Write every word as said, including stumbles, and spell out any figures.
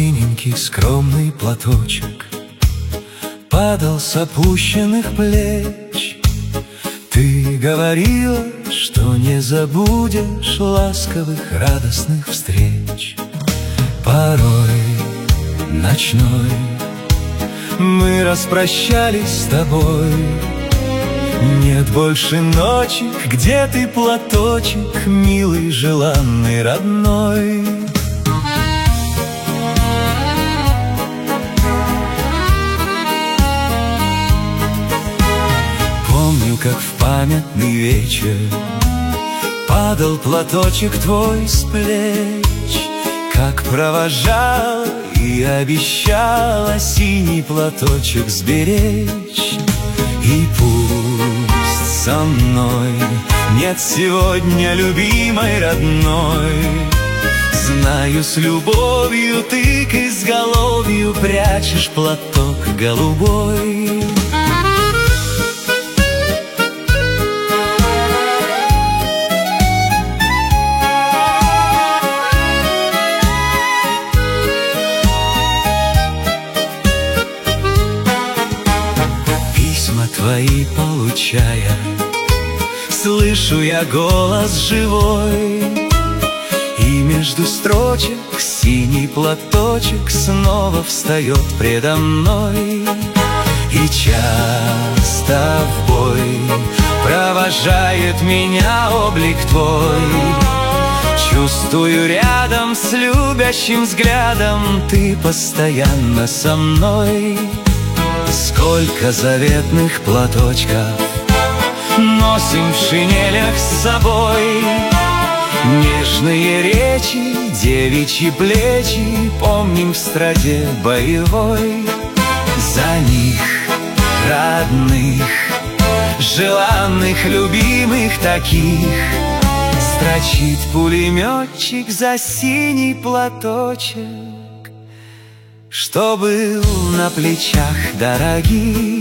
синенький скромный платочек падал с опущенных плеч. Ты говорила, что не забудешь ласковых радостных встреч. Порой ночной мы распрощались с тобой. Нет больше ночи, где ты, платочек, милый, желанный, родной. Помню, как в памятный вечер падал платочек твой с плеч, как провожала и обещала синий платочек сберечь. И пусть со мной нет сегодня любимой родной, знаю, с любовью ты к изголовью прячешь платок голубой. Твои получая, слышу я голос живой, и между строчек синий платочек снова встает предо мной. И часто в бой провожает меня облик твой. Чувствую, рядом с любящим взглядом ты постоянно со мной. Сколько заветных платочков носим в шинелях с собой, нежные речи, девичьи плечи помним в страде боевой. За них, родных, желанных, любимых таких, строчит пулеметчик за синий платочек, что был на плечах дорогих.